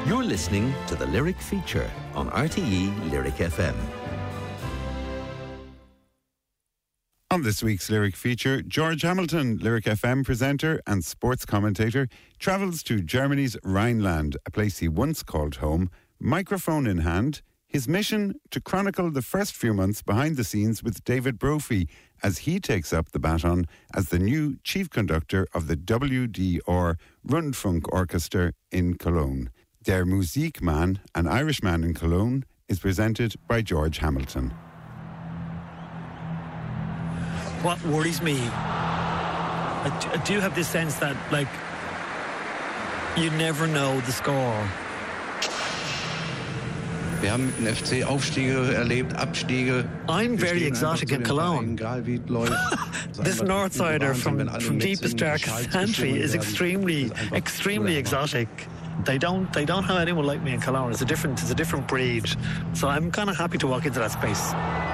You're listening to the Lyric Feature on RTE Lyric FM. On this week's Lyric Feature, George Hamilton, Lyric FM presenter and sports commentator, travels to Germany's Rhineland, a place he once called home, microphone in hand. His mission to chronicle the first few months behind the scenes with David Brophy as he takes up the baton as the new chief conductor of the WDR Rundfunk Orchestra in Cologne. Der Musikmann, an Irishman in Cologne, is presented by George Hamilton. What worries me, I do have this sense that, like, you never know the score. Wir haben mit dem FC Aufstiege erlebt, Abstiege. I'm very exotic in Cologne. This Northsider from deepest, darkest country is extremely exotic. They don't have anyone like me in Cologne. It's a different breed. So I'm kind of happy to walk into that space.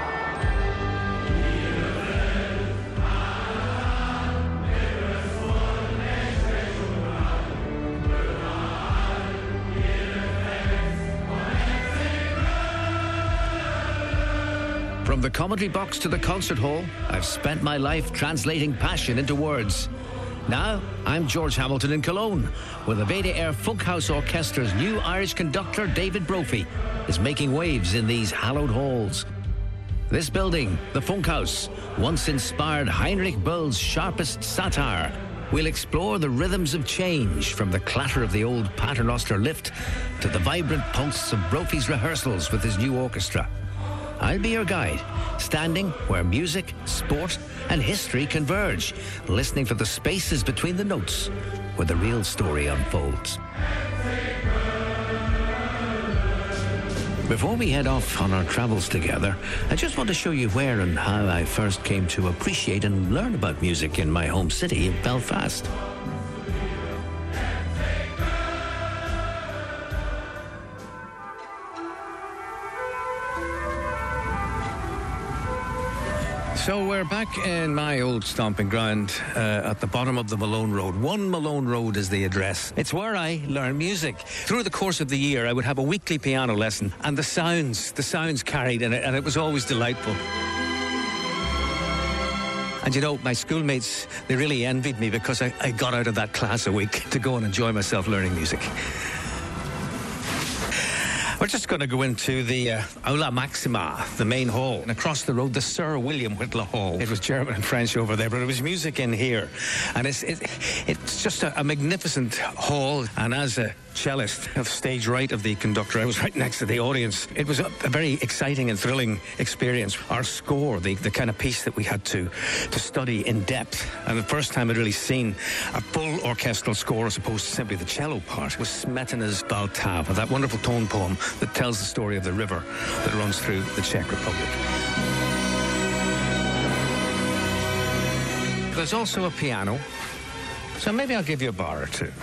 From the commentary box to the concert hall, I've spent my life translating passion into words. Now, I'm George Hamilton in Cologne, where the WDR Funkhaus Orchestra's new Irish conductor, David Brophy, is making waves in these hallowed halls. This building, the Funkhaus, once inspired Heinrich Böll's sharpest satire. We'll explore the rhythms of change, from the clatter of the old Paternoster lift to the vibrant pulse of Brophy's rehearsals with his new orchestra. I'll be your guide, standing where music, sport and history converge, listening for the spaces between the notes where the real story unfolds. Before we head off on our travels together, I just want to show you where and how I first came to appreciate and learn about music in my home city of Belfast. So we're back in my old stomping ground at the bottom of the Malone Road. 1 Malone Road is the address. It's where I learn music. Through the course of the year, I would have a weekly piano lesson, and the sounds carried in it, and it was always delightful. And you know, my schoolmates, they really envied me because I got out of that class a week to go and enjoy myself learning music. We're just going to go into the Aula Maxima, the main hall, and across the road, the Sir William Whitla Hall. It was German and French over there, but it was music in here. And it's just a magnificent hall. And as a cellist of stage right of the conductor, I was right next to the audience. It was a very exciting and thrilling experience. Our score, the kind of piece that we had to study in depth, and the first time I'd really seen a full orchestral score as opposed to simply the cello part, was Smetana's Baltava, that wonderful tone poem that tells the story of the river that runs through the Czech Republic. There's also a piano, so maybe I'll give you a bar or two.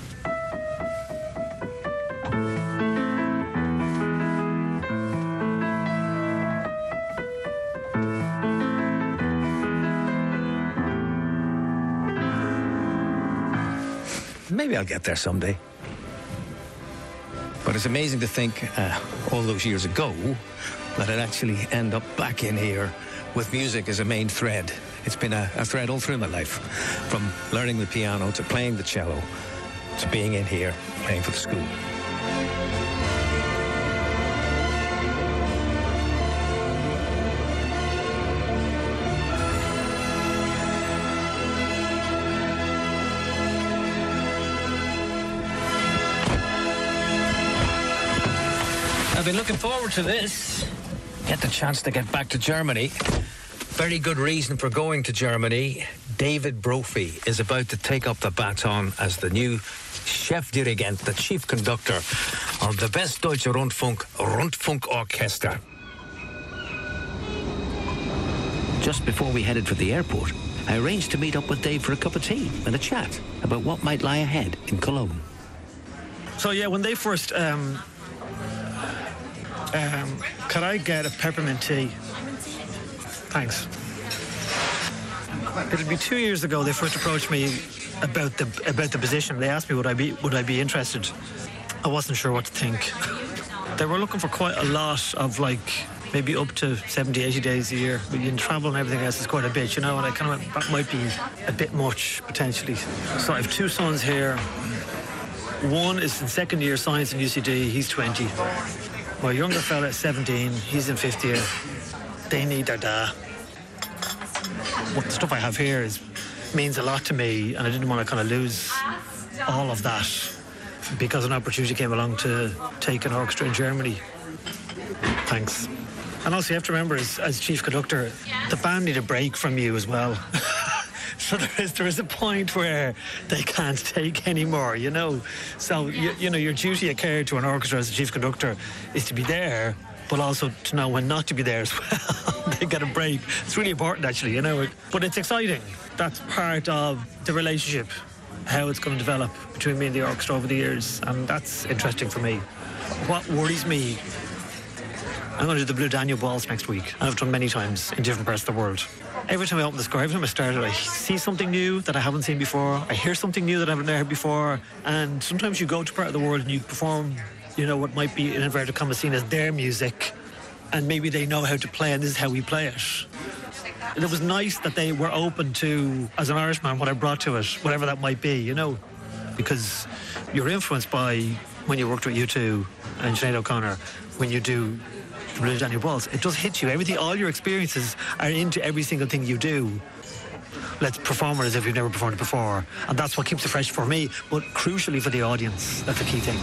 Maybe I'll get there someday. But it's amazing to think all those years ago that I'd actually end up back in here with music as a main thread. It's been a thread all through my life, from learning the piano to playing the cello to being in here playing for the school. I've been looking forward to this. Get the chance to get back to Germany. Very good reason for going to Germany. David Brophy is about to take up the baton as the new Chefdirigent, the chief conductor of the Westdeutsche Rundfunk Orchestra. Just before we headed for the airport, I arranged to meet up with Dave for a cup of tea and a chat about what might lie ahead in Cologne. So yeah, when they first could I get a peppermint tea? Thanks. It'll be 2 years ago they first approached me about the position. They asked me would I be interested. I wasn't sure what to think. They were looking for quite a lot of, like, maybe up to 70, 80 days a year. But you can travel and everything else is quite a bit, you know, and I kind of went, that might be a bit much, potentially. So I have two sons here. One is in second year science in UCD, he's 20. My younger fella is 17, he's in fifth year. They need their dad. What the stuff I have here means a lot to me, and I didn't want to kind of lose all of that because an opportunity came along to take an orchestra in Germany. Thanks. And also you have to remember, as chief conductor, the band need a break from you as well. So there is a point where they can't take any more, you know. So, you know, your duty of care to an orchestra as a chief conductor is to be there, but also to know when not to be there as well. They get a break. It's really important, actually, you know. But it's exciting. That's part of the relationship, how it's going to develop between me and the orchestra over the years, and that's interesting for me. What worries me, I'm going to do the Blue Danube Waltz next week, and I've done many times in different parts of the world. Every time I open the score, every time I start it, I see something new that I haven't seen before. I hear something new that I haven't heard before. And sometimes you go to part of the world and you perform, you know, what might be in inverted commas seen as their music, and maybe they know how to play, and this is how we play it. And it was nice that they were open to, as an Irishman, what I brought to it, whatever that might be, you know, because you're influenced by, when you worked with U2 and Sinead O'Connor, when you do Blue Danube Waltz, it does hit you. Everything, all your experiences are into every single thing you do. Let's perform it as if you've never performed it before. And that's what keeps it fresh for me, but crucially for the audience. That's a key thing.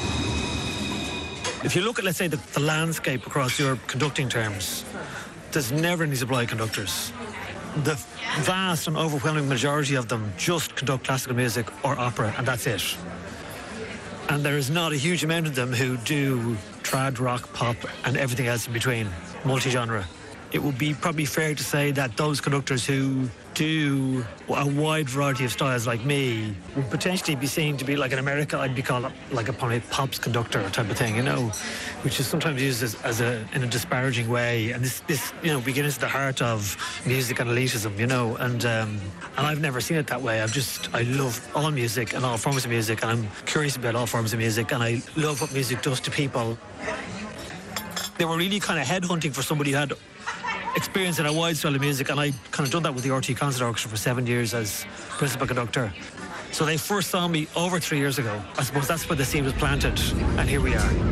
If you look at, let's say, the landscape across your conducting terms, there's never any supply conductors. The vast and overwhelming majority of them just conduct classical music or opera, and that's it. And there is not a huge amount of them who do trad, rock, pop, and everything else in between, multi-genre. It would be probably fair to say that those conductors who do a wide variety of styles like me would potentially be seen to be, like in America, I'd be called like a pops conductor type of thing, you know, which is sometimes used in a disparaging way. And this you know, begins at the heart of music and elitism, you know, and I've never seen it that way. I love all music and all forms of music, and I'm curious about all forms of music, and I love what music does to people. They were really kind of headhunting for somebody who had experience in a wide style of music, and I kind of done that with the RTE Concert Orchestra for 7 years as principal conductor. So they first saw me over 3 years ago. I suppose that's where the seed was planted, and here we are.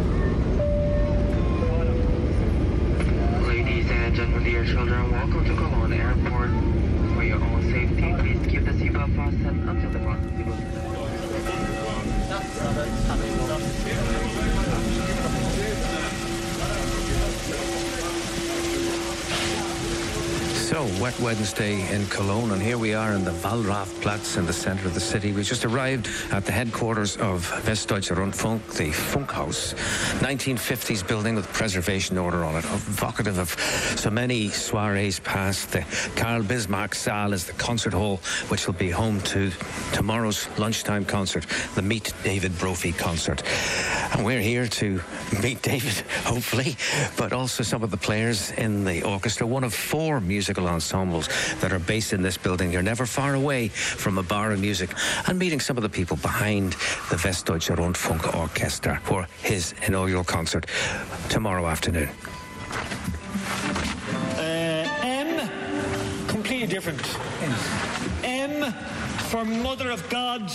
Ladies and gentlemen, dear children, welcome to Cologne Airport. For your own safety, please keep the seatbelt fastened until the front seatbelt. So, wet Wednesday in Cologne, and here we are in the Wallrafplatz in the centre of the city. We just arrived at the headquarters of Westdeutscher Rundfunk, the Funkhaus, 1950s building with preservation order on it, evocative of so many soirees past. The Karl Bismarck Saal is the concert hall, which will be home to tomorrow's lunchtime concert, the Meet David Brophy concert. And we're here to meet David, hopefully, but also some of the players in the orchestra, one of 4 musical ensembles that are based in this building. You're never far away from a bar of music, and meeting some of the people behind the Westdeutscher Rundfunk Orchestra for his inaugural concert tomorrow afternoon. M, completely different. M for Mother of God.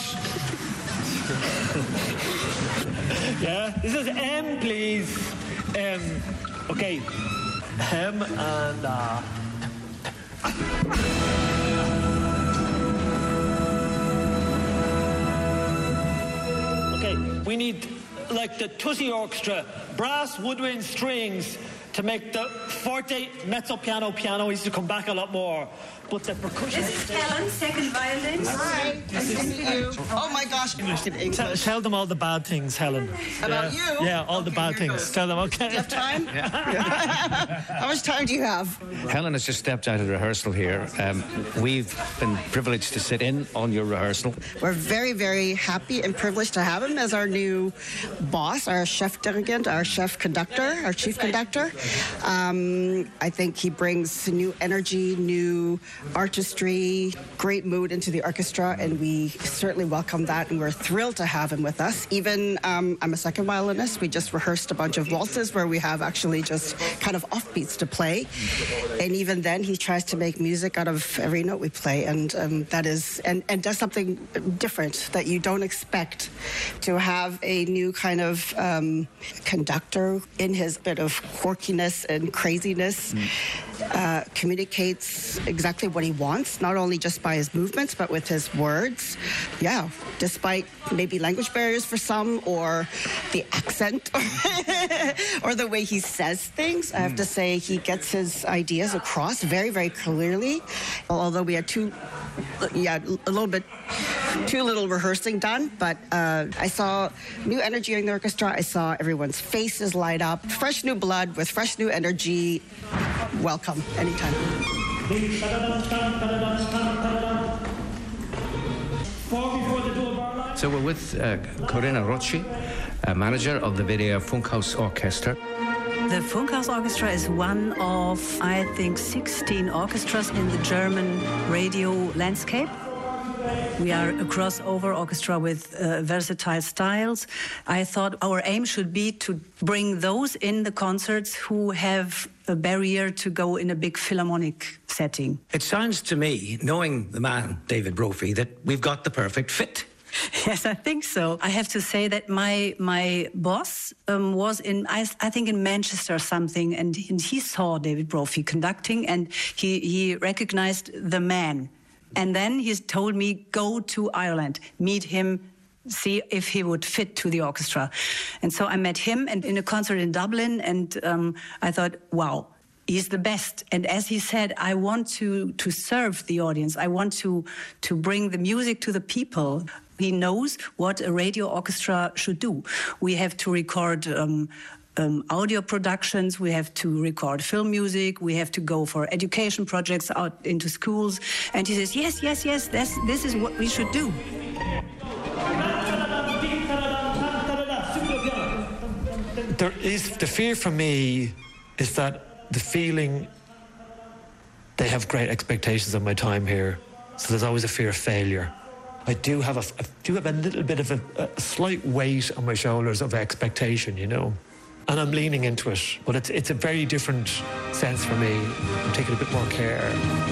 Yeah, this is M, please. Okay. M and okay, we need like the Tutti Orchestra, brass, woodwind, strings to make the forte, mezzo piano, piano needs to come back a lot more. But the percussion... This is Helen, second violin. Hi, nice to meet you. Oh my gosh. Tell them all the bad things, Helen. About you? Yeah, all the bad things. Goes. Tell them, okay. Do you have time? Yeah. How much time do you have? Helen has just stepped out of rehearsal here. We've been privileged to sit in on your rehearsal. We're very, very happy and privileged to have him as our new boss, our chef dirigent, our chef conductor, our chief conductor. I think he brings new energy, new artistry, great mood into the orchestra, and we certainly welcome that, and we're thrilled to have him with us. Even I'm a second violinist. We just rehearsed a bunch of waltzes where we have actually just kind of offbeats to play, and even then he tries to make music out of every note we play, and that is and does something different that you don't expect. To have a new kind of conductor in his bit of quirkiness and craziness communicates exactly what he wants, not only just by his movements, but with his words. Yeah, despite maybe language barriers for some, or the accent, or the way he says things, I have to say he gets his ideas across very, very clearly. Although we had a little bit too little rehearsing done, but I saw new energy in the orchestra. I saw everyone's faces light up. Fresh new blood with fresh new energy. Welcome anytime. So we're with Corinna Rocci, manager of the WDR Funkhaus Orchestra. The Funkhaus Orchestra is one of, I think, 16 orchestras in the German radio landscape. We are a crossover orchestra with versatile styles. I thought our aim should be to bring those in the concerts who have a barrier to go in a big philharmonic setting. It sounds to me, knowing the man, David Brophy, that we've got the perfect fit. Yes, I think so. I have to say that my boss was I think in Manchester or something, and he saw David Brophy conducting, and he recognized the man. And then he told me, go to Ireland, meet him, see if he would fit to the orchestra. And so I met him and in a concert in Dublin, and I thought, wow, he's the best. And as he said, I want to serve the audience. I want to bring the music to the people. He knows what a radio orchestra should do. We have to record audio productions, we have to record film music, we have to go for education projects out into schools. And he says, yes, this is what we should do. The fear for me is that the feeling they have great expectations of my time here, so there's always a fear of failure. I do have a little bit of a slight weight on my shoulders of expectation, you know. And I'm leaning into it, but it's a very different sense for me. I'm taking a bit more care.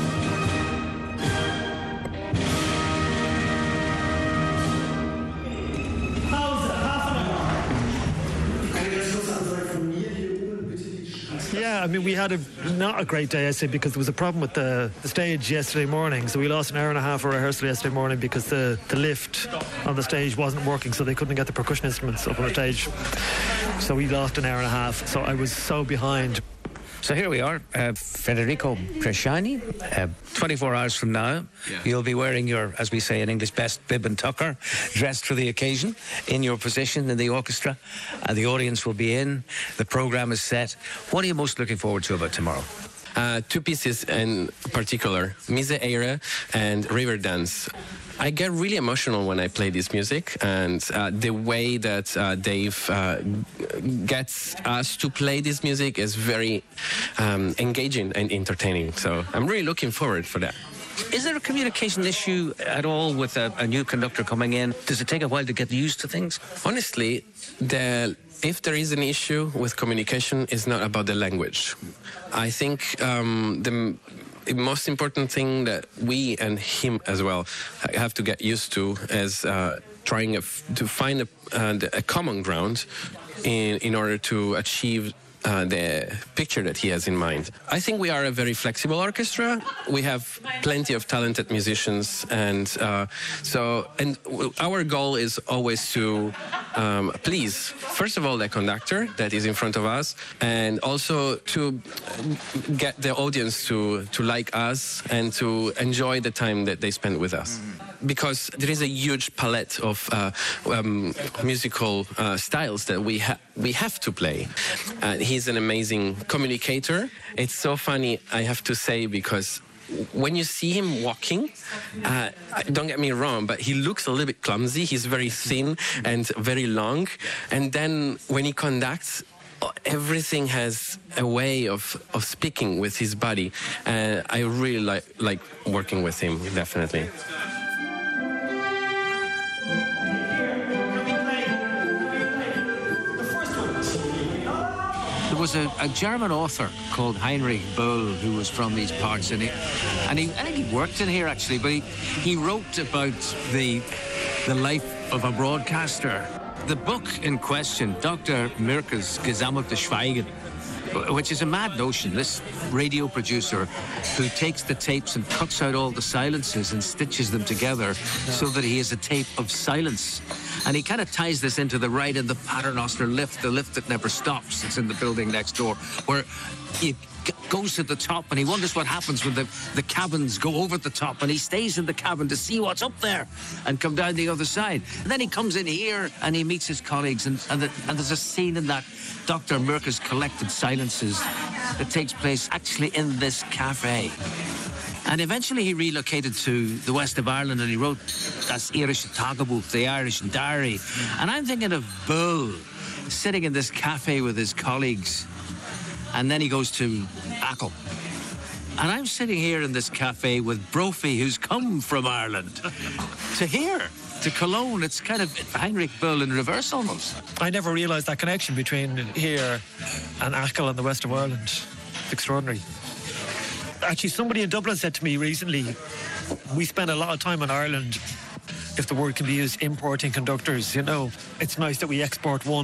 Yeah, I mean, we had not a great day yesterday because there was a problem with the stage yesterday morning. So we lost an hour and a half of rehearsal yesterday morning because the lift on the stage wasn't working, so they couldn't get the percussion instruments up on the stage. So we lost an hour and a half. So I was so behind. So here we are, Federico Bresciani. 24 hours from now, you'll be wearing your, as we say in English, best bib and tucker, dressed for the occasion, in your position in the orchestra. The audience will be in. The program is set. What are you most looking forward to about tomorrow? Two pieces in particular, Mise Eire and River Dance. I get really emotional when I play this music, and the way that Dave gets us to play this music is very engaging and entertaining. So I'm really looking forward for that. Is there a communication issue at all with a new conductor coming in? Does it take a while to get used to things? Honestly, if there is an issue with communication, it's not about the language. I think the most important thing that we and him as well have to get used to is trying to find a common ground in order to achieve the picture that he has in mind. I think we are a very flexible orchestra. We have plenty of talented musicians, and our goal is always to please, first of all, the conductor that is in front of us, and also to get the audience to like us and to enjoy the time that they spend with us. Because there is a huge palette of musical styles that we have to play. He's an amazing communicator. It's so funny, I have to say, because when you see him walking, don't get me wrong, but he looks a little bit clumsy. He's very thin and very long. And then when he conducts, everything has a way of speaking with his body. And I really like working with him, definitely. There was a German author called Heinrich Böll who was from these parts, and I think he worked in here actually, but he wrote about the life of a broadcaster. The book in question, Dr. Mirke's Gesammelte Schweigen, which is a mad notion. This radio producer who takes the tapes and cuts out all the silences and stitches them together so that he has a tape of silence. And he kind of ties this into the ride in the Paternoster lift, the lift that never stops. It's in the building next door, where he goes to the top and he wonders what happens when the cabins go over the top, and he stays in the cabin to see what's up there and come down the other side. And then he comes in here and he meets his colleagues, and there's a scene in that Dr. Mirke's collected silences that takes place actually in this cafe. And eventually he relocated to the west of Ireland and he wrote Das Irische Tagebuch, the Irish Diary. And I'm thinking of Böll sitting in this cafe with his colleagues, and then he goes to Achill. And I'm sitting here in this cafe with Brophy, who's come from Ireland, to here, to Cologne. It's kind of Heinrich Böll in reverse almost. I never realised that connection between here and Achill and the west of Ireland. Extraordinary. Actually, somebody in Dublin said to me recently, we spend a lot of time in Ireland, if the word can be used, importing conductors. You know, it's nice that we export one.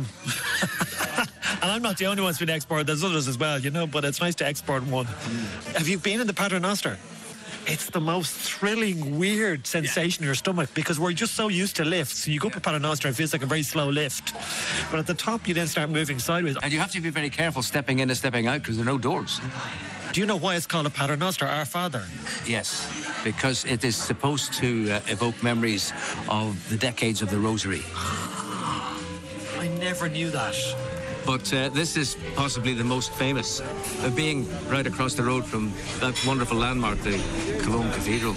And I'm not the only one who's been exported. There's others as well, you know, but it's nice to export one. Have you been in the Paternoster? It's the most thrilling, weird sensation in your stomach, because we're just so used to lifts. You go up a Paternoster, it feels like a very slow lift. But at the top, you then start moving sideways. And you have to be very careful stepping in and stepping out because there are no doors. Do you know why it's called a Paternoster, Our Father? Yes, because it is supposed to evoke memories of the decades of the Rosary. I never knew that. But this is possibly the most famous, being right across the road from that wonderful landmark, the Cologne Cathedral.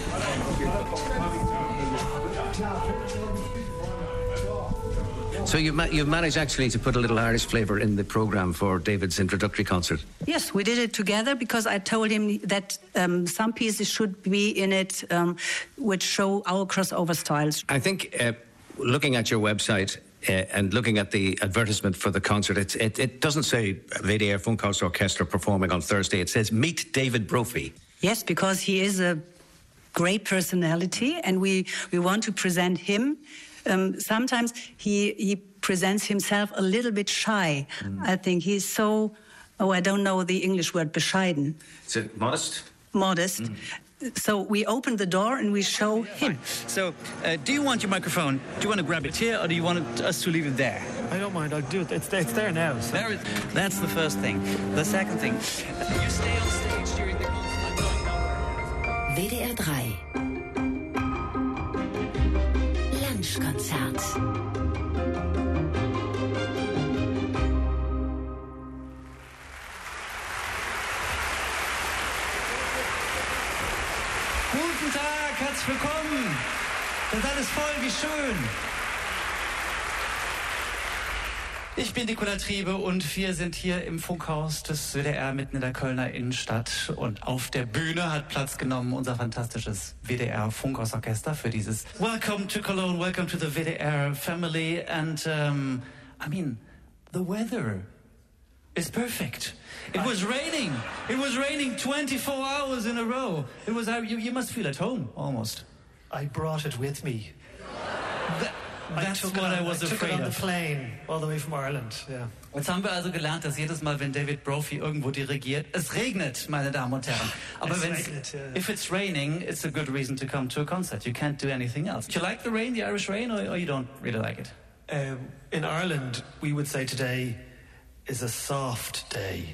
So you've managed actually to put a little Irish flavour in the programme for David's introductory concert. Yes, we did it together because I told him that some pieces should be in it which show our crossover styles. I think looking at your website and looking at the advertisement for the concert, it doesn't say WDR Funkhaus Orchestra performing on Thursday. It says Meet David Brophy. Yes, because he is a great personality and we want to present him. Sometimes he presents himself a little bit shy. I think he's so, I don't know the English word, bescheiden. Is it modest? Modest. So we open the door and we show him. So, do you want your microphone? Do you want to grab it here or do you want us to leave it there? I don't mind, I'll do it. It's there now. So. That's the first thing. The second thing, you stay on stage during the concert. WDR 3 Lunchkonzert. Guten Tag, herzlich willkommen. Das ist alles voll, wie schön. Ich bin Nicola Triebe und wir sind hier im Funkhaus des WDR mitten in der Kölner Innenstadt. Und auf der Bühne hat Platz genommen unser fantastisches WDR Funkhausorchester für dieses Welcome to Cologne, welcome to the WDR family. And I mean, the weather is perfect. It was raining. It was raining 24 hours in a row. It was you must feel at home almost. I brought it with me. That's what I was afraid of. On the plane, all the way from Ireland. Yeah. Jetzt haben wir also gelernt, dass jedes Mal, wenn David Brophy irgendwo dirigiert, es regnet, meine Damen und Herren. Aber if it's raining, it's a good reason to come to a concert. You can't do anything else. Do you like the rain, the Irish rain, or you don't really like it? In Ireland, we would say today is a soft day.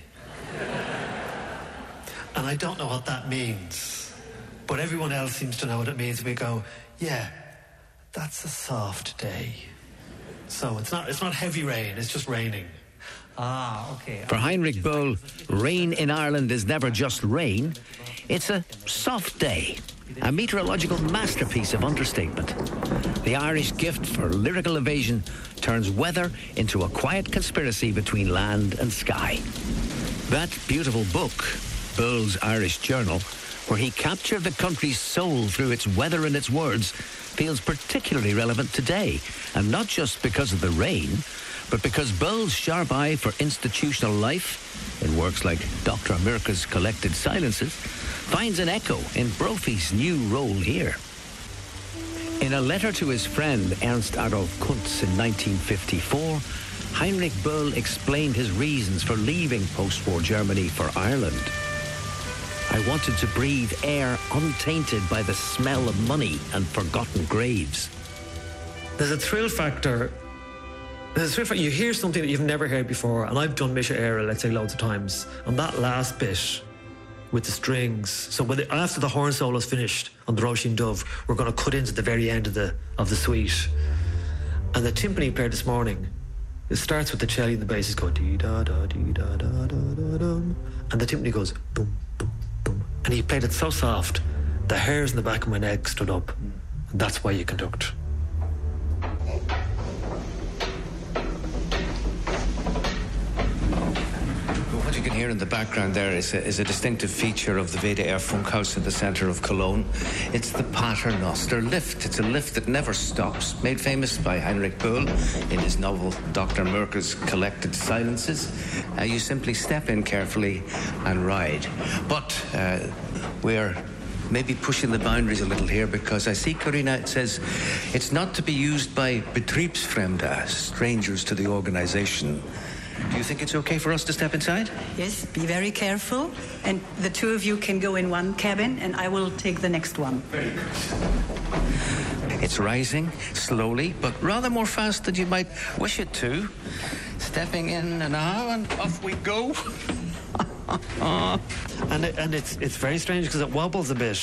And I don't know what that means, but everyone else seems to know what it means. We go, yeah, that's a soft day. So it's not heavy rain, it's just raining. Ah, okay. For Heinrich Böll, rain in Ireland is never just rain. It's a soft day, a meteorological masterpiece of understatement. The Irish gift for lyrical evasion turns weather into a quiet conspiracy between land and sky. That beautiful book, Bull's Irish Journal, where he captured the country's soul through its weather and its words, feels particularly relevant today, and not just because of the rain, but because Bull's sharp eye for institutional life, in works like Dr. Mirka's Collected Silences, finds an echo in Brophy's new role here. In a letter to his friend Ernst Adolf Kuntz in 1954, Heinrich Böll explained his reasons for leaving post-war Germany for Ireland. I wanted to breathe air untainted by the smell of money and forgotten graves. There's a thrill factor. You hear something that you've never heard before, and I've done Misha Era, let's say, loads of times. And that last bit with the strings. So after the horn solo's finished on the Roisin Dove, we're going to cut into the very end of the suite. And the timpani played this morning, it starts with the cello and the bass is going dee da da dee da da da da dum, and the timpani goes boom boom boom, and he played it so soft, the hairs in the back of my neck stood up. And that's why you conduct. What you can hear in the background there is a distinctive feature of the WDR Funkhaus in the centre of Cologne. It's the Paternoster lift. It's a lift that never stops, made famous by Heinrich Böll in his novel Dr. Mirka's Collected Silences. You simply step in carefully and ride. But we're maybe pushing the boundaries a little here, because I see Karina says it's not to be used by Betriebsfremde, strangers to the organisation. Do you think it's okay for us to step inside? Yes, be very careful. And the two of you can go in one cabin, and I will take the next one. Very good. It's rising slowly, but rather more fast than you might wish it to. Stepping in and out, and off we go. And it's very strange because it wobbles a bit.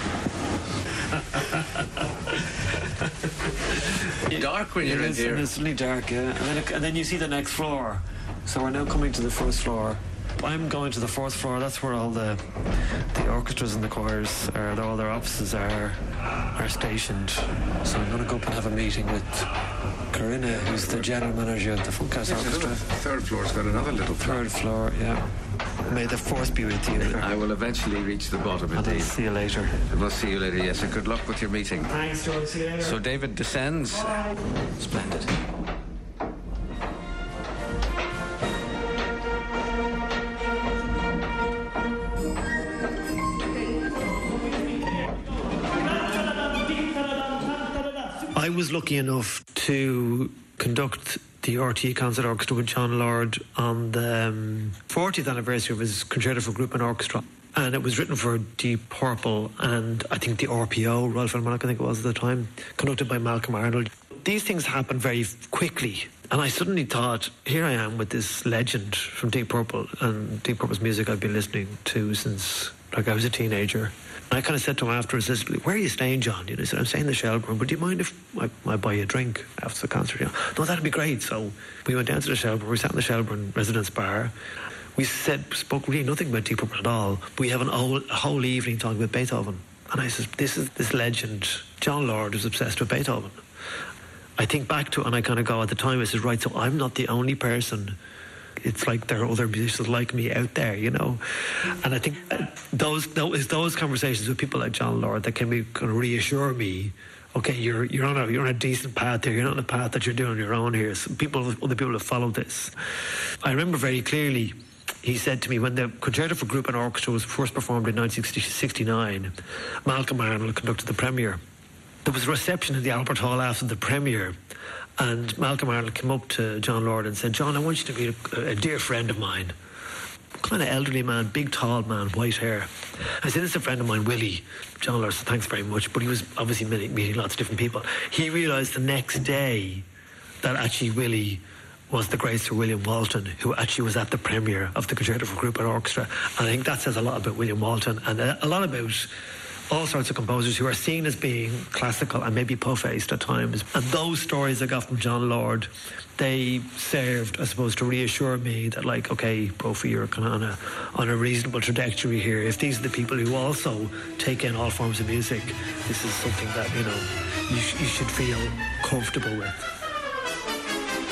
Dark when you're in here. It's really dark, yeah. And then you see the next floor. So we're now coming to the first floor. I'm going to the fourth floor. That's where all the orchestras and the choirs, all their offices are stationed. So I'm going to go up and have a meeting with Corinna, who's the general manager of the Funkhaus Orchestra. The third floor's got another little third floor, yeah. May the force be with you. I will eventually reach the bottom, indeed. And I'll see you later. We'll see you later, yes. And good luck with your meeting. Thanks, George. See you later. So David descends. Splendid. I was lucky enough to conduct the RTE Concert Orchestra with John Lord on the 40th anniversary of his Concerto for Group and Orchestra. And it was written for Deep Purple and I think the RPO, Royal Philharmonic I think it was at the time, conducted by Malcolm Arnold. These things happened very quickly. And I suddenly thought, here I am with this legend from Deep Purple, and Deep Purple's music I've been listening to since I was a teenager. And I kind of said to him afterwards, where are you staying, John? He said, I'm staying in the Shelbourne, but do you mind if I buy you a drink after the concert? No, that'd be great. So we went down to the Shelbourne. We sat in the Shelbourne Residence Bar. We spoke really nothing about Deep Purple at all. We have a whole evening talking about Beethoven. And I said, this legend, John Lord, is obsessed with Beethoven. I think back to it and I kind of go, at the time I said, right, so I'm not the only person. It's like there are other musicians like me out there, And I think those conversations with people like John Lord that can kind of reassure me, okay, you're on a decent path here. You're not on a path that you're doing on your own here. Other people have followed this. I remember very clearly, he said to me, when the Concerto for Group and Orchestra was first performed in 1969, Malcolm Arnold conducted the premiere. There was a reception in the Albert Hall after the premiere, and Malcolm Arnold came up to John Lord and said, John, I want you to meet a dear friend of mine. Kind of elderly man, big tall man, white hair. I said, this is a friend of mine, Willie. John Lord said, thanks very much. But he was obviously meeting lots of different people. He realised the next day that actually Willie was the great Sir William Walton, who actually was at the premiere of the Concerto for Group and Orchestra. And I think that says a lot about William Walton and a lot about all sorts of composers who are seen as being classical and maybe po-faced at times. And those stories I got from John Lord, they served, I suppose, to reassure me that, like, okay, Brophy, you're kind of on a reasonable trajectory here. If these are the people who also take in all forms of music, this is something that, you should feel comfortable with.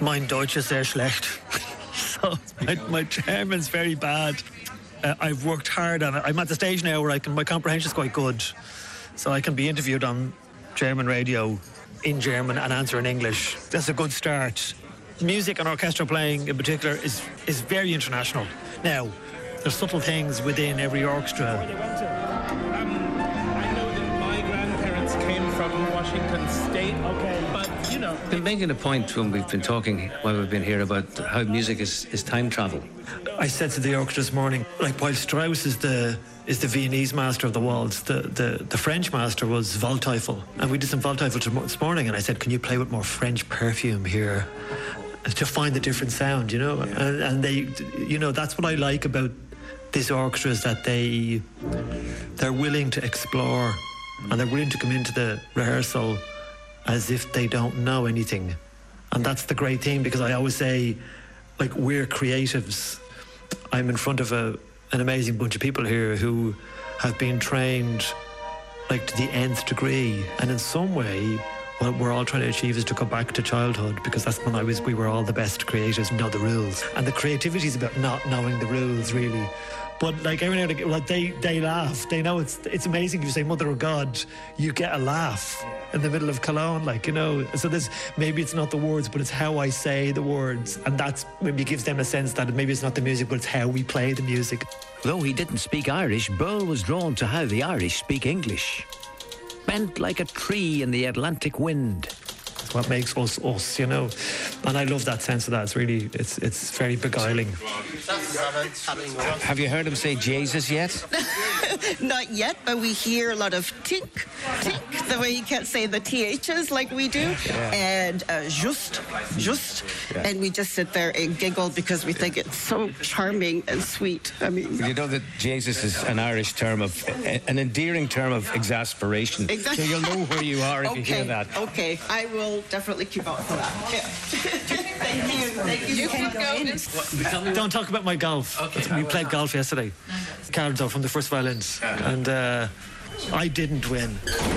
Mein Deutsch ist sehr schlecht. So my German's very bad. I've worked hard on it. I'm at the stage now where my comprehension is quite good. So I can be interviewed on German radio in German and answer in English. That's a good start. Music and orchestral playing in particular is very international. Now, there's subtle things within every orchestra. I know that my grandparents came from Washington State, but, you know... Been making a point when we've been talking, while we've been here, about how music is time travel. I said to the orchestra this morning, like, while Strauss is the Viennese master of the waltz, the French master was Waldteufel. And we did some Waldteufel this morning, and I said, can you play with more French perfume here to find the different sound, you know? Yeah. And they, you know, that's what I like about this orchestra, is that they're willing to explore, and they're willing to come into the rehearsal as if they don't know anything. And that's the great thing, because I always say, like, we're creatives. I'm in front of an amazing bunch of people here who have been trained, like, to the nth degree. And in some way, what we're all trying to achieve is to go back to childhood, because that's when we were all the best creators, know the rules. And the creativity is about not knowing the rules, really. But, like, every now and again, like, they laugh. They know it's amazing. If you say Mother of God, you get a laugh in the middle of Cologne, like, you know. So maybe it's not the words, but it's how I say the words. And that's maybe gives them a sense that maybe it's not the music, but it's how we play the music. Though he didn't speak Irish, Burl was drawn to how the Irish speak English. Bent like a tree in the Atlantic wind. It's what makes us, you know. And I love that sense of that. It's really, it's very beguiling. Have you heard him say Jesus yet? Not yet, but we hear a lot of tink, the way you can't say the THs like we do. Yeah. And just. Yeah. And we just sit there and giggle because we think it's so charming and sweet. I mean... You know that Jesus is an Irish term of, an endearing term of exasperation. Exactly. So you'll know where you are if you hear that. Okay, I will definitely keep out for that. Yeah. Thank you. You can go in. Don't talk about my golf. Okay. We played golf yesterday. Cards from the first violins. And I didn't win.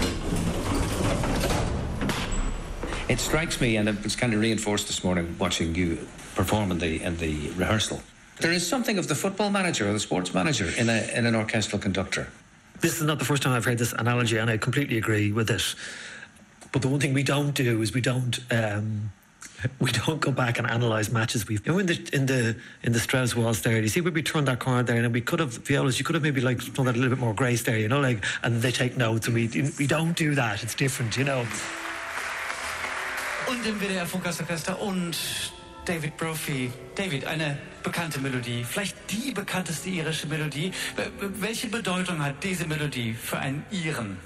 It strikes me, and it was kind of reinforced this morning watching you perform in the rehearsal. There is something of the football manager or the sports manager in an orchestral conductor. This is not the first time I've heard this analogy, and I completely agree with it. But the one thing we don't do is we don't go back and analyse matches. In the Strauss waltz there, you see where we turned that corner there, and we could have violas. You could have maybe like done that a little bit more grace there, you know, like, and they take notes, and we don't do that. It's different, you know. Und im WDR Funkhausorchester und David Brophy. David, eine bekannte Melodie, vielleicht die bekannteste irische Melodie. Welche Bedeutung hat diese Melodie für einen Iren?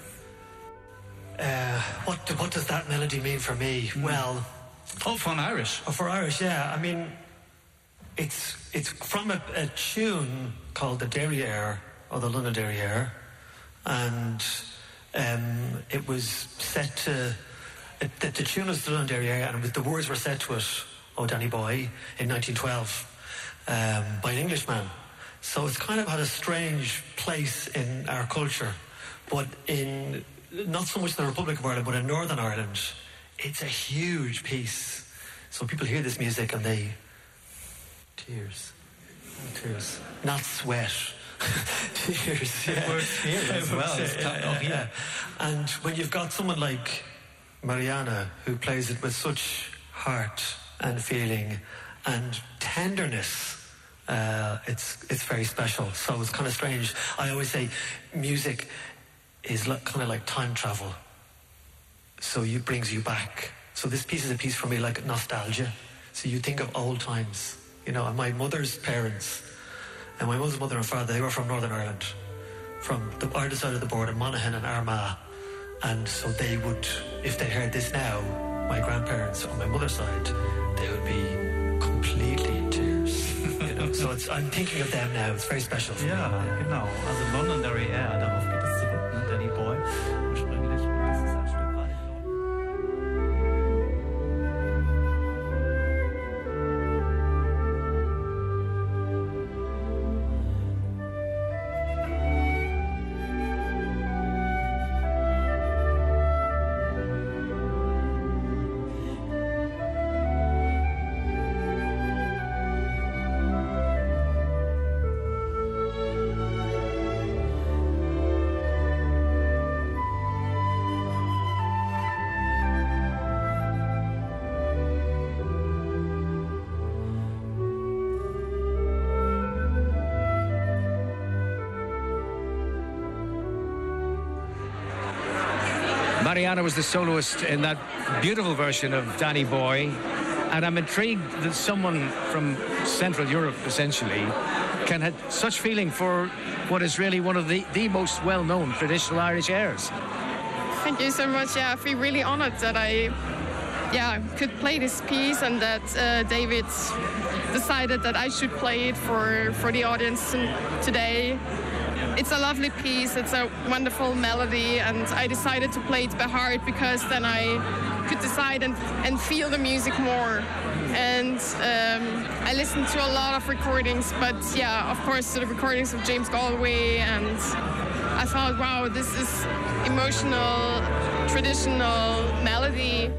What does that melody mean for me? Well, for Irish. For Irish, yeah. I mean, it's from a tune called the Derriere, or the London Derriere, and it was set to. The tune was the London Derriere, and the words were set to it, "Oh Danny Boy," in 1912, by an Englishman. So it's kind of had a strange place in our culture, but in not so much the Republic of Ireland, but in Northern Ireland, it's a huge piece. So people hear this music and they tears, not sweat. Tears. Yeah. Works here as well. Yeah. And when you've got someone like Mariana, who plays it with such heart and feeling and tenderness, it's very special. So it's kind of strange. I always say music is kind of like time travel. So it brings you back. So this piece is a piece for me like nostalgia. So you think of old times, you know. And my mother's parents, and my mother's mother and father, they were from Northern Ireland, from the other side of the border, Monaghan and Armagh. And so they would, if they heard this now, my grandparents on my mother's side, they would be completely in tears. You know, so I'm thinking of them now. It's very special for me. Ja, genau. Also London Derriere, darauf geht es zurück, ne? Danny Boy. Ursprünglich, das ist ein Stück weit. Mariana was the soloist in that beautiful version of Danny Boy, and I'm intrigued that someone from Central Europe, essentially, can have such feeling for what is really one of the most well-known traditional Irish airs. Thank you so much. Yeah, I feel really honored that I could play this piece, and that David decided that I should play it for the audience today. It's a lovely piece, it's a wonderful melody, and I decided to play it by heart because then I could decide and feel the music more. And I listened to a lot of recordings, but yeah, of course, to the recordings of James Galway, and I thought, wow, this is emotional, traditional melody.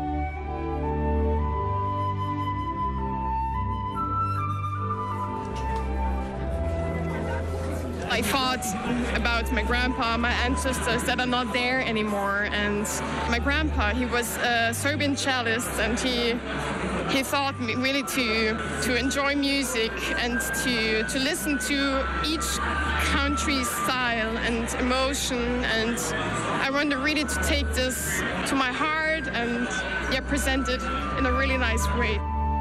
I thought about my grandpa, my ancestors that are not there anymore. And my grandpa, he was a Serbian cellist, and he taught me really to enjoy music and to listen to each country's style and emotion. And I wanted really to take this to my heart and present it in a really nice way.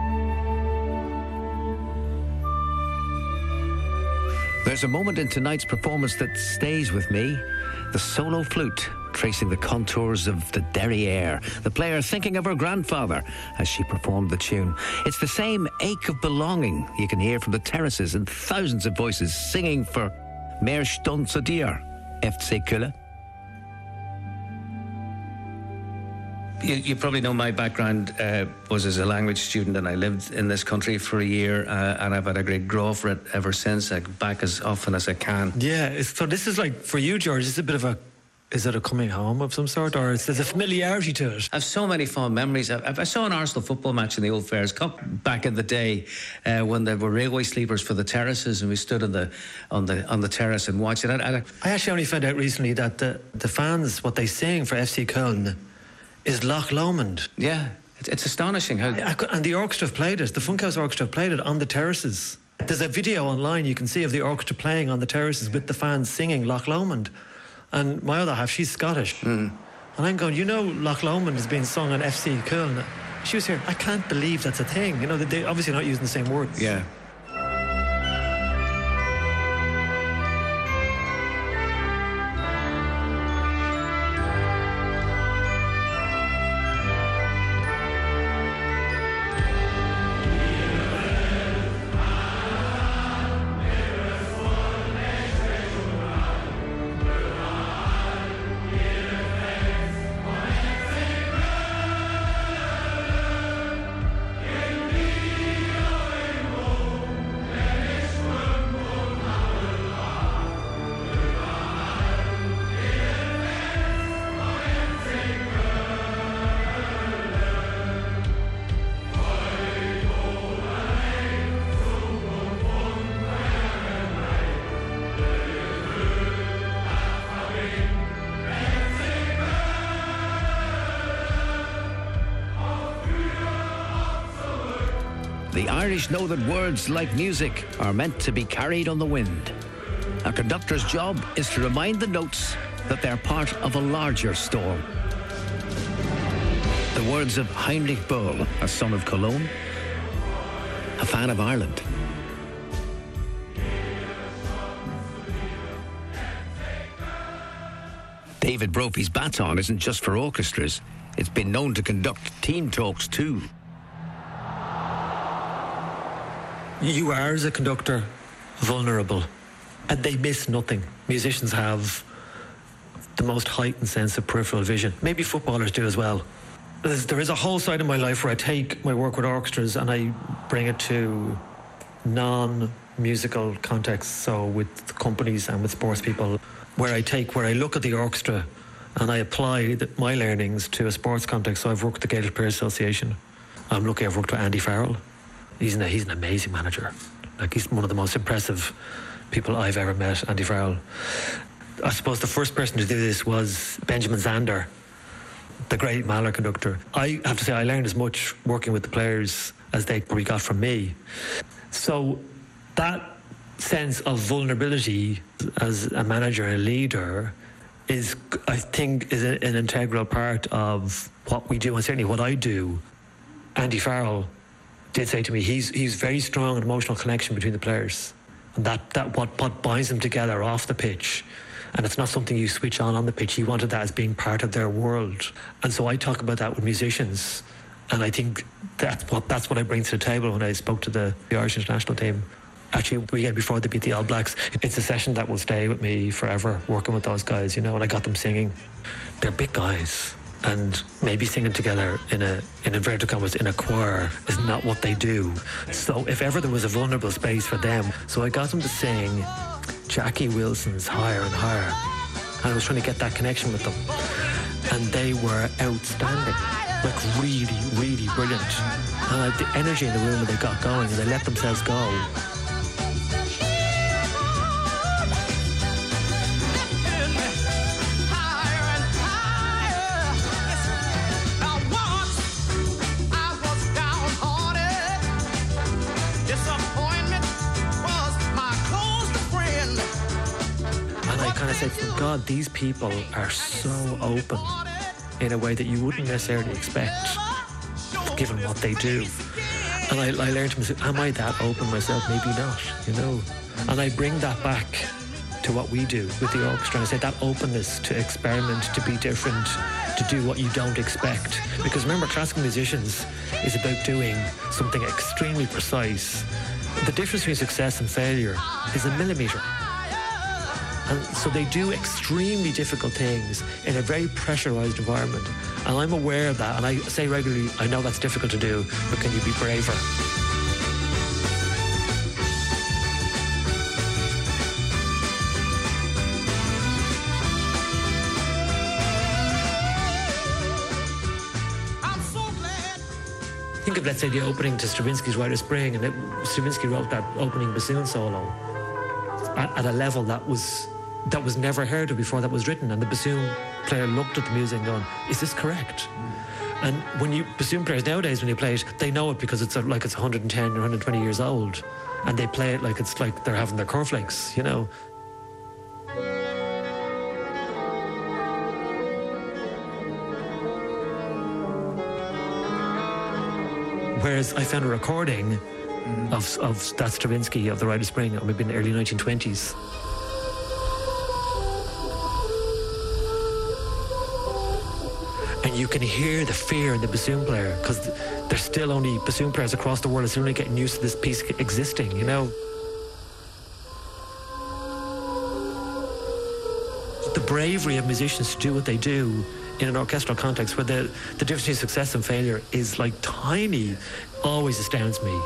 There's a moment in tonight's performance that stays with me. The solo flute, tracing the contours of the derriere. The player thinking of her grandfather as she performed the tune. It's the same ache of belonging you can hear from the terraces and thousands of voices singing for Mer Stund zu dir, FC Köln. You probably know my background was as a language student, and I lived in this country for a year, and I've had a great grow for it ever since. I go back as often as I can. Yeah, so this is like, for you, George, is it a coming home of some sort, or is there a familiarity to it? I've so many fond memories. I saw an Arsenal football match in the Old Fairs Cup back in the day when there were railway sleepers for the terraces, and we stood on the terrace and watched it. I actually only found out recently that the fans, what they sing for FC Köln is Loch Lomond. Yeah, it's astonishing how... And the orchestra have played it. The Funkhouse Orchestra have played it on the terraces. There's a video online you can see of the orchestra playing on the terraces with the fans singing Loch Lomond. And my other half, she's Scottish. And I'm going, Loch Lomond is being sung on FC Köln. She was here, I can't believe that's a thing. They're obviously not using the same words. Yeah. The Irish know that words, like music, are meant to be carried on the wind. A conductor's job is to remind the notes that they're part of a larger storm. The words of Heinrich Böll, a son of Cologne, a fan of Ireland. David Brophy's baton isn't just for orchestras. It's been known to conduct team talks too. You are, as a conductor, vulnerable, and they miss nothing. Musicians have the most heightened sense of peripheral vision. Maybe footballers do as well. There is a whole side of my life where I take my work with orchestras and I bring it to non-musical contexts, so with companies and with sports people, where I look at the orchestra and I apply my learnings to a sports context. So I've worked with the Gaelic Players Association. I'm lucky I've worked with Andy Farrell. He's an amazing manager. Like, he's one of the most impressive people I've ever met, Andy Farrell. I suppose the first person to do this was Benjamin Zander, the great Mahler conductor. I have to say I learned as much working with the players as they probably got from me. So that sense of vulnerability as a manager and a leader is, I think, is an integral part of what we do, and certainly what I do. Andy Farrell did say to me, he's very strong an emotional connection between the players, and that what binds them together off the pitch. And it's not something you switch on the pitch. He wanted that as being part of their world. And so I talk about that with musicians, and I think that's what I bring to the table when I spoke to the Irish international team. Actually, the weekend before they beat the All Blacks, it's a session that will stay with me forever, working with those guys, and I got them singing. They're big guys, and maybe singing together in inverted commas, in a choir is not what they do. So if ever there was a vulnerable space for them, so I got them to sing Jackie Wilson's Higher and Higher, and I was trying to get that connection with them, and they were outstanding, like really, really brilliant. And the energy in the room when they got going and they let themselves go. God, these people are so open in a way that you wouldn't necessarily expect, given what they do. And I learned from myself, am I that open myself? Maybe not, And I bring that back to what we do with the orchestra. And I say that openness to experiment, to be different, to do what you don't expect. Because remember, classical musicians is about doing something extremely precise. The difference between success and failure is a millimetre. And so they do extremely difficult things in a very pressurised environment. And I'm aware of that. And I say regularly, I know that's difficult to do, but can you be braver? Think of, let's say, the opening to Stravinsky's Rite of Spring, and Stravinsky wrote that opening bassoon solo at a level that was never heard of before that was written, and the bassoon player looked at the music going, is this correct? And bassoon players nowadays, when you play it, they know it because it's like it's 110 or 120 years old, and they play it like it's like they're having their cornflakes, Whereas I found a recording of that Stravinsky of the Rite of Spring, maybe in the early 1920s. And you can hear the fear in the bassoon player, because there's still only bassoon players across the world are still only getting used to this piece existing, The bravery of musicians to do what they do in an orchestral context where the difference between success and failure is like tiny, always astounds me.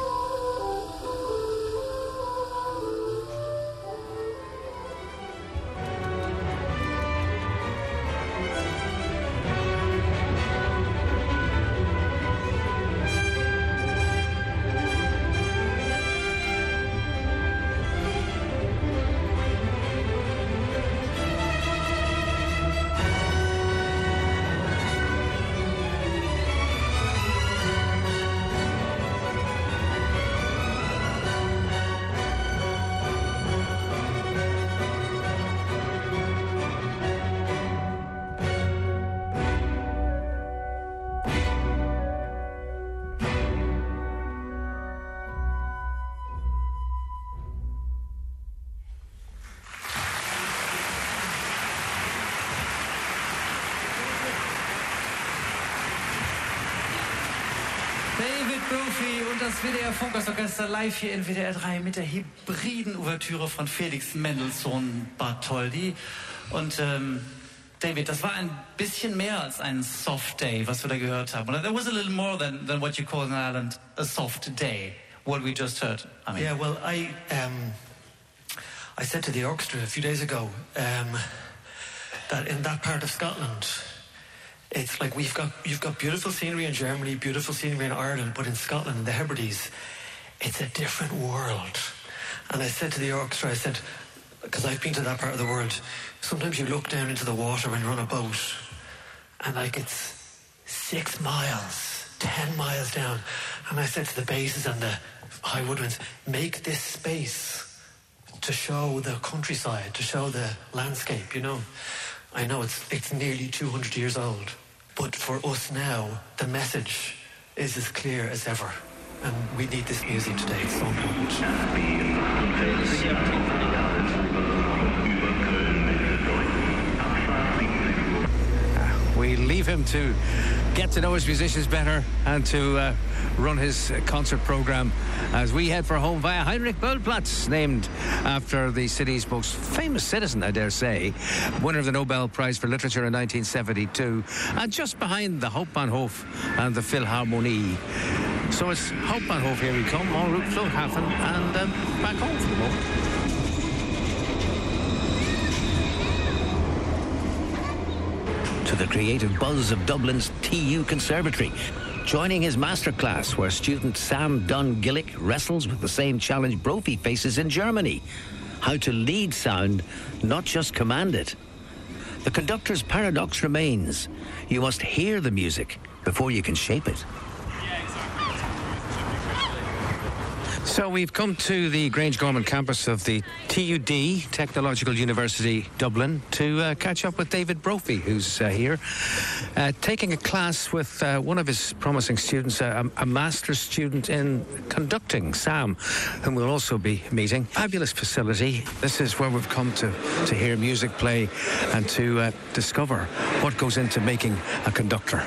WDR Funkhausorchester live hier in WDR 3 mit der hybriden Ouvertüre von Felix Mendelssohn Bartholdy. Und David, das war ein bisschen mehr als ein Soft Day, was wir da gehört haben. There was a little more than what you call in Ireland a soft day, what we just heard. Yeah, well, I said to the orchestra a few days ago that in that part of Scotland, it's like you've got beautiful scenery in Germany, beautiful scenery in Ireland, but in Scotland, the Hebrides, it's a different world. And I said to the orchestra, I said, because I've been to that part of the world, sometimes you look down into the water when you're on a boat, and like it's 6 miles, 10 miles down. And I said to the basses and the high woodwinds, make this space to show the countryside, to show the landscape, I know it's nearly 200 years old, but for us now, the message is as clear as ever. And we need this music today. It's so important. We leave him to get to know his musicians better and to run his concert program as we head for home via Heinrich Böll-Platz, named after the city's most famous citizen, I dare say, winner of the Nobel Prize for Literature in 1972, and just behind the Hauptbahnhof and the Philharmonie. So it's Hauptbahnhof, here we come, en route Flughafen, and back home for the moment. To the creative buzz of Dublin's TU Conservatory, joining his masterclass where student Sam Dunn-Gillick wrestles with the same challenge Brophy faces in Germany. How to lead sound, not just command it. The conductor's paradox remains. You must hear the music before you can shape it. So we've come to the Grangegorman campus of the TUD, Technological University Dublin, to catch up with David Brophy, who's here, taking a class with one of his promising students, a master's student in conducting, Sam, whom we'll also be meeting. Fabulous facility. This is where we've come to hear music play and to discover what goes into making a conductor.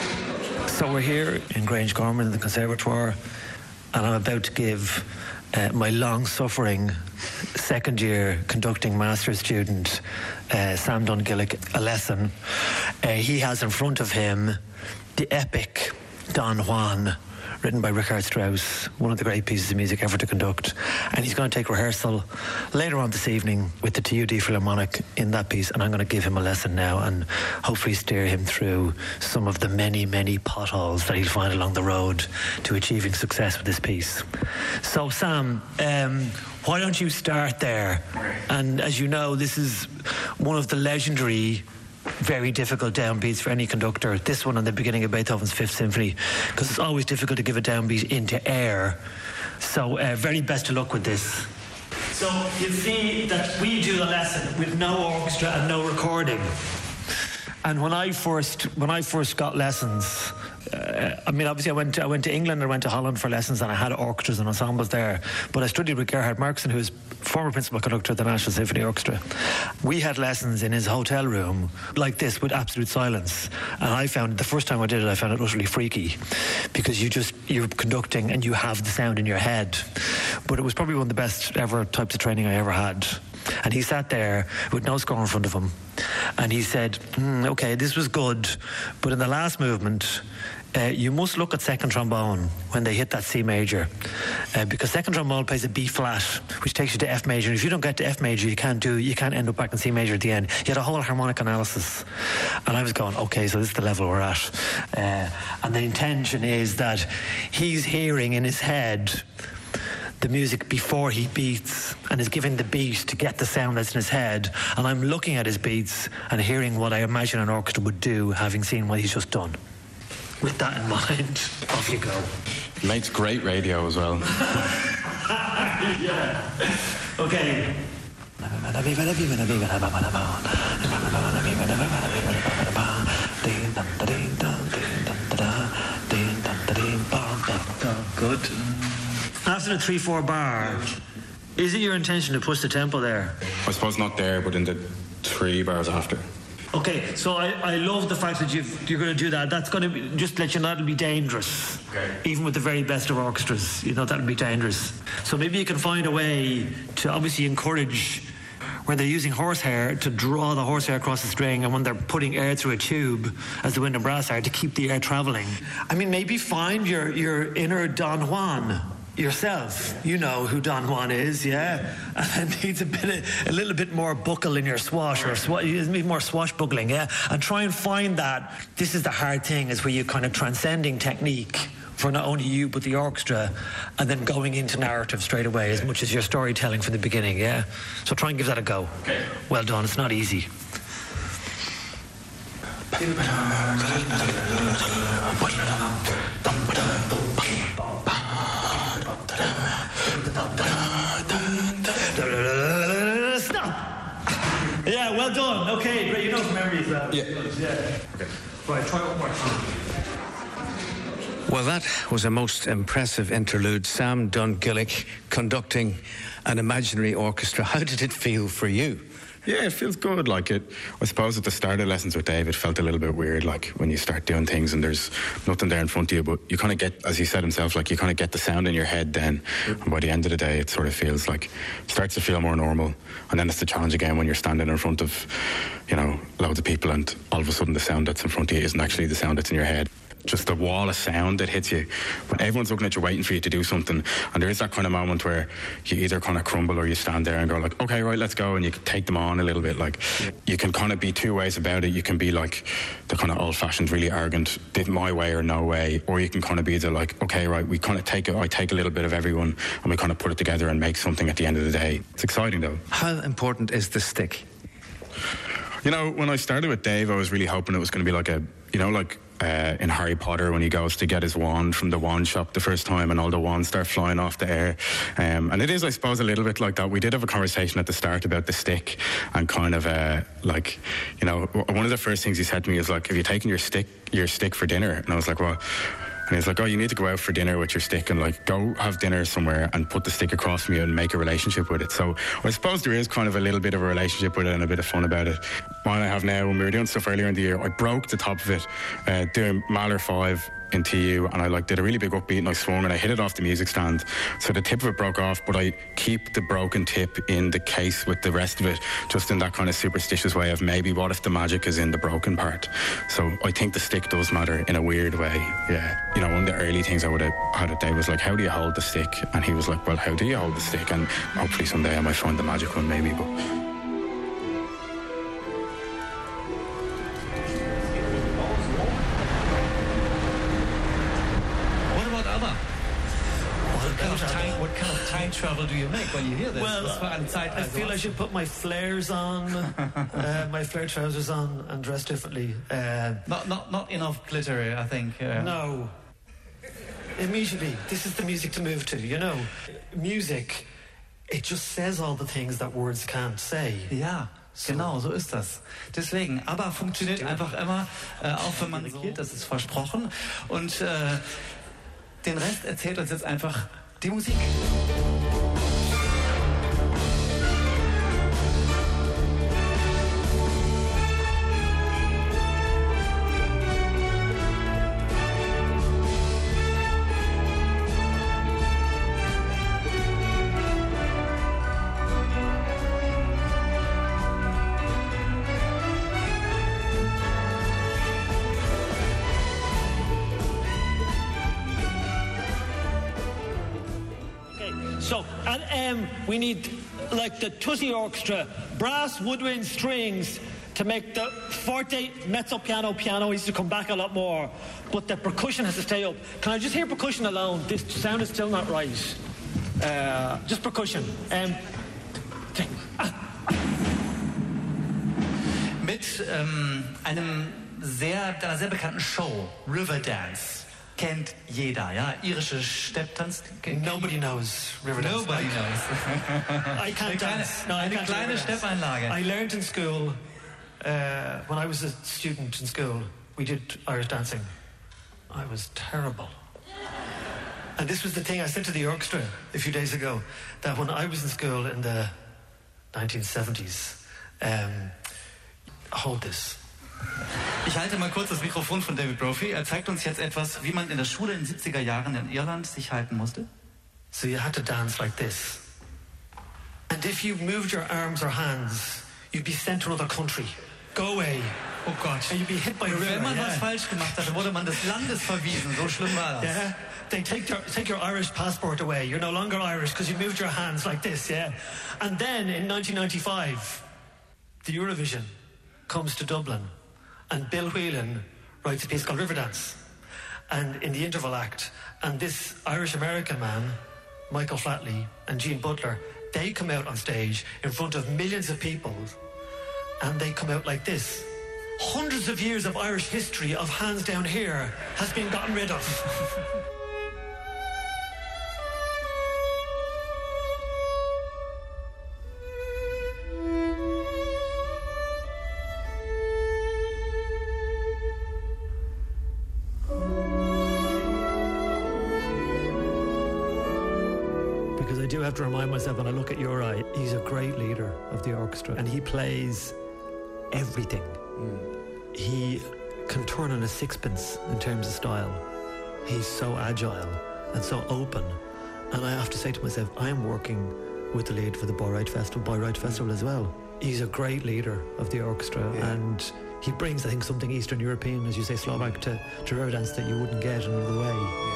So we're here in Grangegorman in the Conservatoire, and I'm about to give my long-suffering second-year conducting master's student, Sam Dunn-Gillick, a lesson. He has in front of him the epic Don Juan, written by Richard Strauss, one of the great pieces of music ever to conduct. And he's going to take rehearsal later on this evening with the TUD Philharmonic in that piece, and I'm going to give him a lesson now and hopefully steer him through some of the many, many potholes that he'll find along the road to achieving success with this piece. So, Sam, why don't you start there? And as you know, this is one of the legendary, very difficult downbeats for any conductor. This one on the beginning of Beethoven's Fifth Symphony, because it's always difficult to give a downbeat into air. So very best of luck with this. So you'll see that we do the lesson with no orchestra and no recording. And when I first got lessons, I mean, obviously I went to England, I went to Holland for lessons, and I had orchestras and ensembles there. But I studied with Gerhard Markson, who was former principal conductor of the National Symphony Orchestra. We had lessons in his hotel room like this, with absolute silence. And I found, the first time I did it, I found it utterly freaky, because you're conducting and you have the sound in your head. But it was probably one of the best ever types of training I ever had. And he sat there with no score in front of him, and he said, okay, this was good, but in the last movement, you must look at second trombone when they hit that C major, because second trombone plays a B flat, which takes you to F major. And if you don't get to F major, you can't end up back in C major at the end. You had a whole harmonic analysis, and I was going, okay, so this is the level we're at. And the intention is that he's hearing in his head the music before he beats, and is giving the beat to get the sound that's in his head, and I'm looking at his beats and hearing what I imagine an orchestra would do, having seen what he's just done. With that in mind, off you go. Makes great radio as well. Yeah. Okay. Good. After the 3/4 bar, is it your intention to push the tempo there? I suppose not there, but in the 3 bars after. Okay, so I love the fact that you're going to do that. That's going to be, just to let you know, that'll be dangerous. Okay. Even with the very best of orchestras, that'll be dangerous. So maybe you can find a way to obviously encourage, when they're using horsehair, to draw the horsehair across the string, and when they're putting air through a tube, as the wind and brass are, to keep the air traveling. I mean, maybe find your inner Don Juan yourself. You know who Don Juan is, yeah? And it needs a little bit more buckle in your swash, or you need more swashbuckling, yeah? And try and find that. This is the hard thing, is where you're kind of transcending technique for not only you but the orchestra, and then going into narrative straight away, as much as your storytelling from the beginning, yeah? So try and give that a go. Okay. Well done, it's not easy. Stop! Yeah, well done. Okay, great. You know from memory as well. Yeah. Okay. Right, try one more time. Well, that was a most impressive interlude. Sam Dungillick conducting an imaginary orchestra. How did it feel for you? Yeah, it feels good. Like it, I suppose at the start of lessons with Dave, it felt a little bit weird. Like when you start doing things and there's nothing there in front of you, but you kind of get, as he said himself, like you kind of get the sound in your head then. And by the end of the day, it sort of feels like, starts to feel more normal. And then it's the challenge again when you're standing in front of, you know, loads of people, and all of a sudden the sound that's in front of you isn't actually the sound that's in your head. Just the wall of sound that hits you. But everyone's looking at you, waiting for you to do something. And there is that kind of moment where you either kind of crumble or you stand there and go like, okay, right, let's go. And you can take them on a little bit. Like, you can kind of be two ways about it. You can be like the kind of old-fashioned, really arrogant, did my way or no way. Or you can kind of be the like, okay, right, we kind of take it. I take a little bit of everyone and we kind of put it together and make something at the end of the day. It's exciting though. How important is the stick? You know, when I started with Dave, I was really hoping it was going to be like a, you know, like in Harry Potter when he goes to get his wand from the wand shop the first time and all the wands start flying off the air. And it is, I suppose, a little bit like that. We did have a conversation at the start about the stick and kind of like, you know, one of the first things he said to me is like, have you taken your stick for dinner? And I was like, well... And he's like, oh, you need to go out for dinner with your stick and like go have dinner somewhere and put the stick across from you and make a relationship with it. So I suppose there is kind of a little bit of a relationship with it and a bit of fun about it. Mine I have now, when we were doing stuff earlier in the year, I broke the top of it doing Mahler 5 in TU, and I like did a really big upbeat and I swung and I hit it off the music stand, so the tip of it broke off, but I keep the broken tip in the case with the rest of it, just in that kind of superstitious way of maybe what if the magic is in the broken part. So I think the stick does matter in a weird way. Yeah, you know, one of the early things I would have had at Dave was like, how do you hold the stick? And he was like, well, how do you hold the stick? And hopefully someday I might find the magic one, maybe. But what kind of time travel do you make when you hear this? Well, I feel I should put my flares on, my flare trousers on, and dress differently. Not enough glitter, I think. No. Immediately, this is the music to move to, you know. Music, it just says all the things that words can't say. Ja. Genau, so ist das. Deswegen, aber funktioniert einfach immer, auch wenn man riskiert, das ist versprochen. Und den Rest erzählt uns jetzt einfach die Musik. So, and we need, like the Tutti Orchestra, brass, woodwind, strings, to make the forte, mezzo piano needs to come back a lot more. But the percussion has to stay up. Can I just hear percussion alone? This sound is still not right. Just percussion. Mit einer sehr bekannten Show, Riverdance. Kennt jeder, ja? Irische Stepptanz. Nobody knows Riverdance. Nobody knows. I can't dance. No, eine kleine Steppeinlage. I learned in school, when I was a student in school, we did Irish dancing. I was terrible. And this was the thing I said to the orchestra a few days ago, that when I was in school in the 1970s, hold this. Ich halte mal kurz das Mikrofon von David Brophy. Er zeigt uns jetzt etwas, wie man in der Schule in den 70er Jahren in Irland sich halten musste. So you had to dance like this. And if you moved your arms or hands, you'd be sent to another country. Go away. Oh Gott. And you'd be hit by a river. Wenn man was falsch gemacht hatte, wurde man des Landes verwiesen. So schlimm war das. Yeah. They take your Irish passport away. You're no longer Irish because you moved your hands like this, yeah? And then in 1995, the Eurovision comes to Dublin. And Bill Whelan writes a piece called Riverdance. And in the interval act, and this Irish-American man, Michael Flatley, and Gene Butler, they come out on stage in front of millions of people, and they come out like this. Hundreds of years of Irish history of hands down here has been gotten rid of. I do have to remind myself when I look at Uri, he's a great leader of the orchestra and he plays everything. He can turn on a sixpence in terms of style. He's so agile and so open. And I have to say to myself, I'm working with the lead for the Bayreuth Festival as well. He's a great leader of the orchestra and he brings, I think, something Eastern European, as you say, Slovak, to river dance that you wouldn't get another way.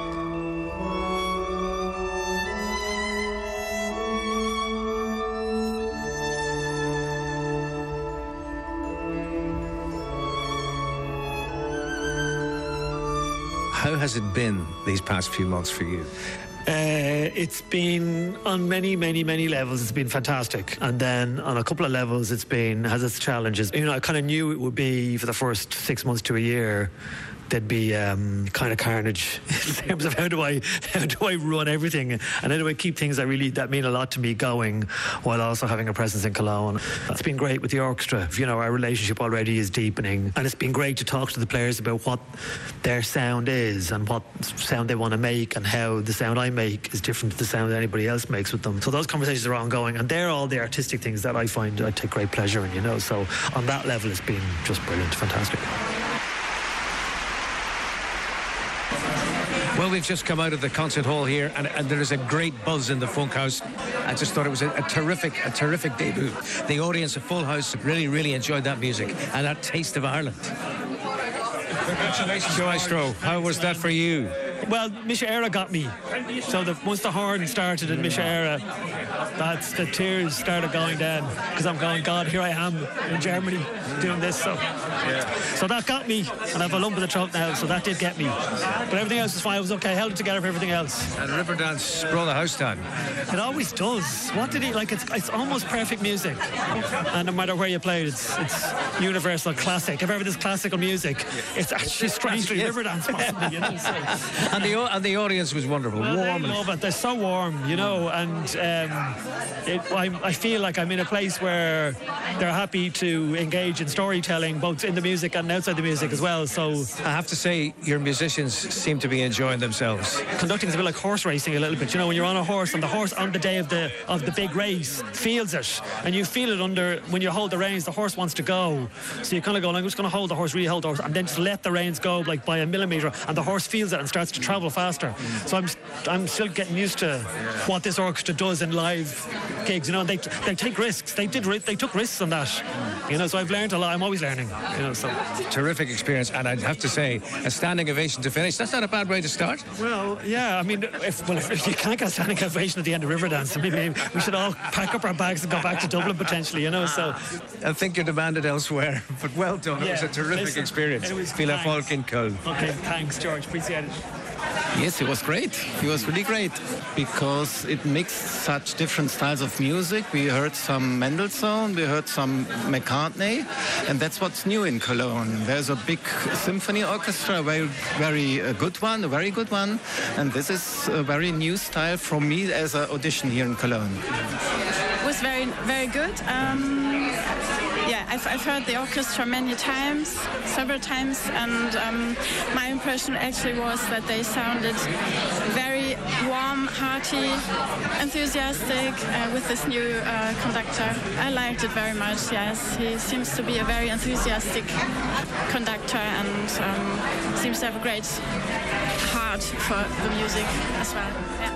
How has it been these past few months for you? It's been on many, many, many levels. It's been fantastic, and then on a couple of levels, has its challenges. You know, I kind of knew it would be for the first 6 months to a year. There'd be kind of carnage in terms of how do I run everything and how do I keep things that mean a lot to me going while also having a presence in Cologne. It's been great with the orchestra. You know, our relationship already is deepening, and it's been great to talk to the players about what their sound is and what sound they want to make and how the sound I make is different to the sound anybody else makes with them. So those conversations are ongoing, and they're all the artistic things that I find I take great pleasure in, you know. So on that level, it's been just brilliant, fantastic. Well, we've just come out of the concert hall here, and there is a great buzz in the Funkhaus. I just thought it was a terrific debut. The audience, a full house, really, really enjoyed that music and that taste of Ireland. Congratulations, Maestro. How was that for you? Well, Misha Era got me. So once the horn started in Misha Era, the tears started going down because I'm going, God, here I am in Germany doing this. So that got me, and I have a lump in the throat now, so that did get me. But everything else was fine. I was okay. Held it together for everything else. And Riverdance brought the house down. It always does. What did he like? It's almost perfect music, and no matter where you play it, it's universal classic. If ever there's classical music, it's actually strangely Riverdance, possibly. You know. So. And the audience was wonderful. Well, warm. They love it. They're so warm, you know, and I feel like I'm in a place where they're happy to engage in storytelling, both in the music and outside the music as well. So I have to say, your musicians seem to be enjoying themselves. Conducting is a bit like horse racing a little bit. You know, when you're on a horse, and the horse on the day of the big race feels it, and you feel it when you hold the reins. The horse wants to go, so you kind of go, I'm just going to hold the horse, really hold the horse, and then just let the reins go like by a millimetre, and the horse feels it and starts to travel faster. So I'm still getting used to what this orchestra does in live gigs. You know, they take risks. They took risks on that. You know, so I've learned a lot. I'm always learning. You know, so terrific experience, and I'd have to say, a standing ovation to finish. That's not a bad way to start. Well, yeah. I mean, if you can't get a standing ovation at the end of Riverdance, I mean, maybe we should all pack up our bags and go back to Dublin potentially. You know, so I think you're demanded elsewhere. But well done. It was a terrific experience. Viel Erfolg in Köln. Okay, thanks, George. Appreciate it. Yes, it was great. It was really great because it mixed such different styles of music. We heard some Mendelssohn, we heard some McCartney, and that's what's new in Cologne. There's a big symphony orchestra, a very good one, a very good one, and this is a very new style for me as an audition here in Cologne. It was very, very good. Yeah, I've heard the orchestra several times, and my impression actually was that they sounded very warm, hearty, enthusiastic with this new conductor. I liked it very much, yes. He seems to be a very enthusiastic conductor and seems to have a great heart for the music as well. Yeah.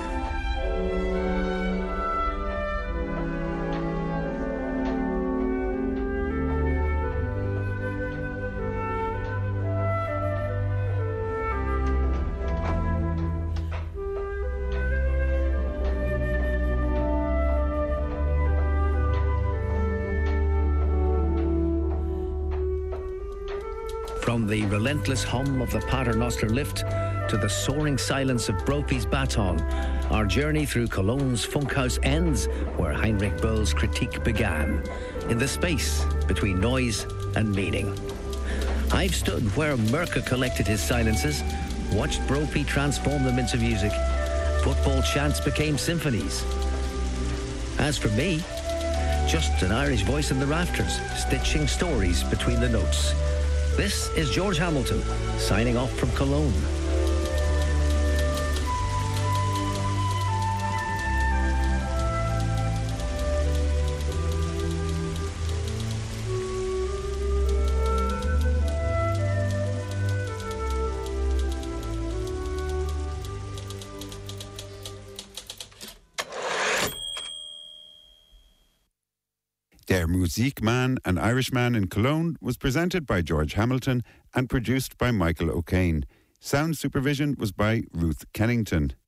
From the relentless hum of the Paternoster lift to the soaring silence of Brophy's baton, our journey through Cologne's Funkhaus ends where Heinrich Böll's critique began, in the space between noise and meaning. I've stood where Merke collected his silences, watched Brophy transform them into music. Football chants became symphonies. As for me, just an Irish voice in the rafters, stitching stories between the notes. This is George Hamilton, signing off from Cologne. Der Musikman, an Irishman in Cologne, was presented by George Hamilton and produced by Michael O'Kane. Sound supervision was by Ruth Kennington.